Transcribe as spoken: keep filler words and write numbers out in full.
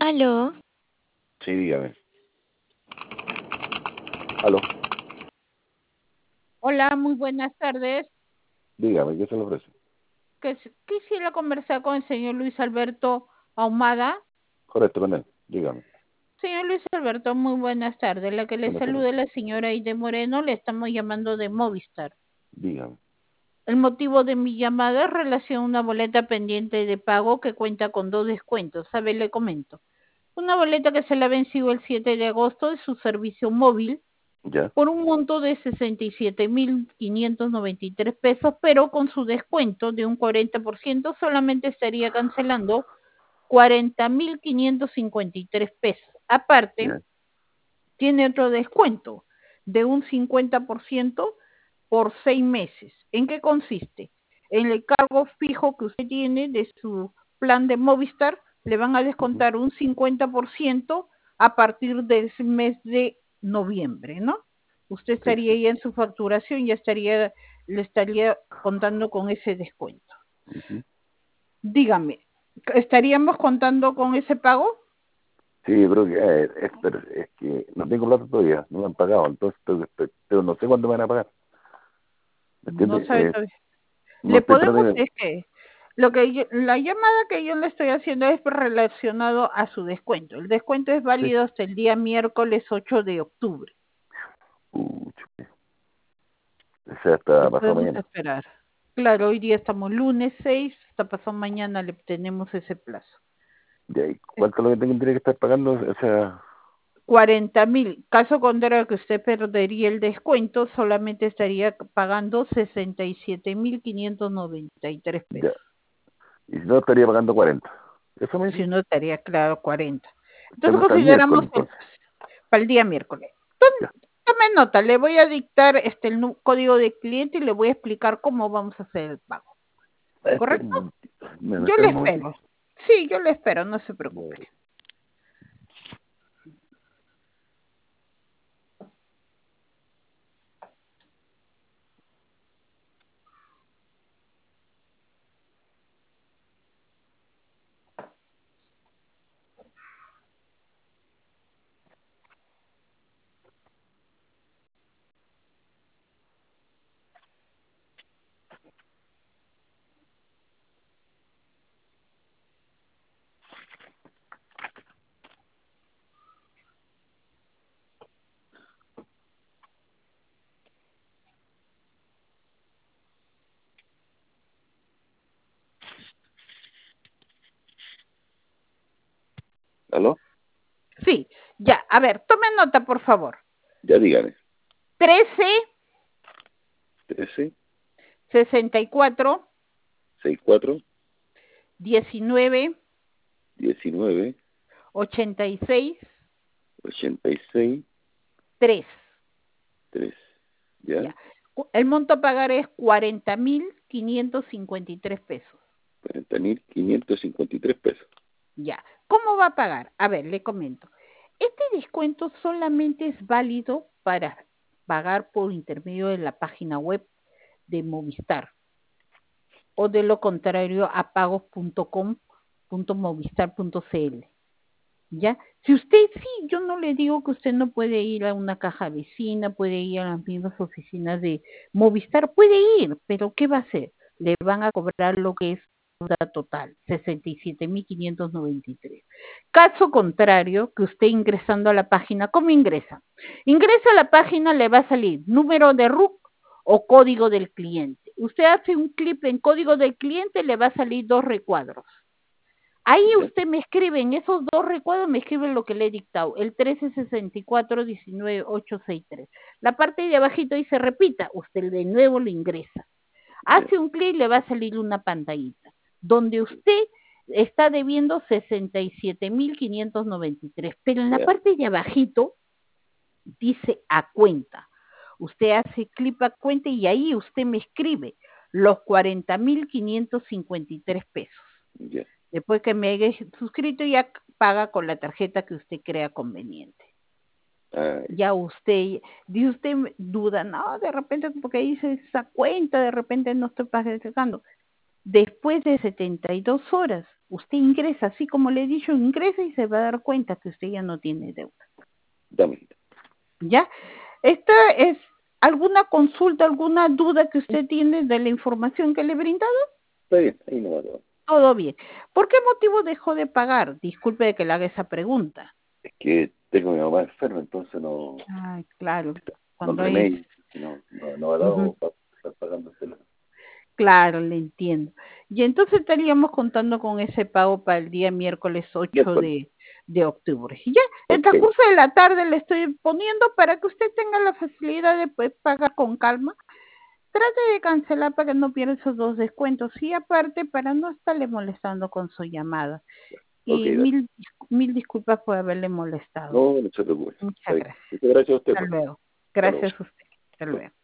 Aló. Sí, dígame. Aló, Hola, muy buenas tardes. dígame, ¿qué se le ofrece? Que s- quisiera conversar con el señor Luis Alberto Ahumada. Correcto, con él, dígame. Señor Luis Alberto, muy buenas tardes. La que le Buenas saluda tardes, es la señora Aide Moreno, le estamos llamando de Movistar. dígame. El motivo de mi llamada es relación a una boleta pendiente de pago que cuenta con dos descuentos. ¿Sabe? Le comento. Una boleta que se le ha vencido el siete de agosto de su servicio móvil ¿Ya? por un monto de sesenta y siete mil quinientos noventa y tres pesos, pero con su descuento de un cuarenta por ciento solamente estaría cancelando cuarenta mil quinientos cincuenta y tres pesos. Aparte, ¿Ya? tiene otro descuento de un cincuenta por ciento por seis meses. ¿En qué consiste? En el cargo fijo que usted tiene de su plan de Movistar, le van a Ujú. descontar un cincuenta por ciento a partir del mes de noviembre, ¿no? Usted Sí, estaría sí. ya en su facturación, ya estaría, le estaría contando con ese descuento. Ujú. Dígame, ¿estaríamos contando con ese pago? Sí, yo creo que eh, es, pero es que no tengo plata todavía, no me han pagado, entonces tengo que esper- pero no sé cuándo me van a pagar, ¿me No entiendes? sabe Eh, todavía. no Le estoy podemos, perdiendo. es que lo que yo- la llamada que yo le estoy haciendo es relacionado a su descuento. El descuento es Sí. válido hasta el día miércoles ocho de octubre. Pucha, o sea, Le hasta pasado podemos mañana. esperar. Claro, hoy día estamos lunes seis, hasta pasado mañana le tenemos ese plazo. ¿De ahí cuánto es lo que tendría que estar pagando? O sea, Cuarenta mil. Caso contrario que usted perdería el descuento, solamente estaría pagando sesenta y siete mil quinientos noventa y tres ya. pesos. Y si no, estaría pagando cuarenta. ¿Eso me Si dice? no, estaría claro cuarenta. Entonces Tengo hasta el consideramos miércoles, el, entonces. para el día miércoles. Ya. Tome nota, le voy a dictar este el nu- código de cliente y le voy a explicar cómo vamos a hacer el pago. Espera un ¿Correcto? momentito. ¿Me Yo espera le un momentito? espero. Sí, yo le espero, no se preocupe. Ya. ¿Aló? Sí, ya. A ver, tome nota, por favor. Ya dígame. Trece, trece, sesenta y cuatro, sesenta y cuatro, diecinueve, diecinueve, ochenta y seis, ochenta y seis, tres. tres. ¿Ya? Ya. Cu- El monto a pagar es cuarenta mil quinientos cincuenta y tres pesos. cuarenta mil quinientos cincuenta y tres pesos. Ya. ¿Cómo va a pagar? A ver, le comento. Este descuento solamente es válido para pagar por intermedio de la página web de Movistar o de lo contrario a pagos punto com punto movistar punto cl. ¿Ya? Si usted, sí, yo no le digo que usted no puede ir a una caja vecina, puede ir a las mismas oficinas de Movistar, puede ir, pero ¿qué va a hacer? Le van a cobrar lo que es la total, sesenta y siete mil quinientos noventa y tres. Caso contrario, que usted ingresando a la página, ¿cómo ingresa? Ingresa a la página, le va a salir número de R U C o código del cliente. Usted hace un clic en código del cliente, le va a salir dos recuadros. Ahí ¿Ya? usted me escribe, en esos dos recuadros me escribe lo que le he dictado, el trece sesenta y cuatro diecinueve ochocientos sesenta y tres. La parte de abajito dice repita, usted de nuevo lo ingresa. ¿Ya? Hace un clic y le va a salir una pantallita, donde usted está debiendo sesenta y siete mil quinientos noventa y tres, pero en la ¿Ya? parte de abajito dice a cuenta. Usted hace clic a cuenta y ahí usted me escribe los cuarenta mil quinientos cincuenta y tres pesos. ¿Ya? Después que me haya suscrito, ya paga con la tarjeta que usted crea conveniente. Ah, Ya usted, dice usted duda, no, de repente porque dice esa cuenta, de repente no estoy pagando. Después de setenta y dos horas, Usted ingresa, así como le he dicho, ingresa y se va a dar cuenta que usted ya no tiene deuda. Dame. ¿Ya? ¿Esta es alguna consulta, alguna duda que usted tiene de la información que le he brindado? Está bien, ahí no va todo. Todo bien. ¿Por qué motivo dejó de pagar? Disculpe que le haga esa pregunta. Es que tengo a mi mamá enferma, entonces no, Ay, claro, con cuando hay... remedio, no, no, no ha Ujú. dado para estar pagando el teléfono. Claro, le entiendo. Y entonces estaríamos contando con ese pago para el día miércoles De ocho acuerdo. de, de octubre. Y ya, el Ok, transcurso de la tarde le estoy poniendo para que usted tenga la facilidad de pues, pagar con calma. Trate de cancelar para que no pierda esos dos descuentos y aparte para no estarle molestando con su llamada. ok, Y dale. mil, mil disculpas por haberle molestado. No, no se preocupe. Está Muchas bien. gracias. Muchas gracias a usted, Hasta pues. luego. Hasta luego. Gracias a usted. Hasta luego.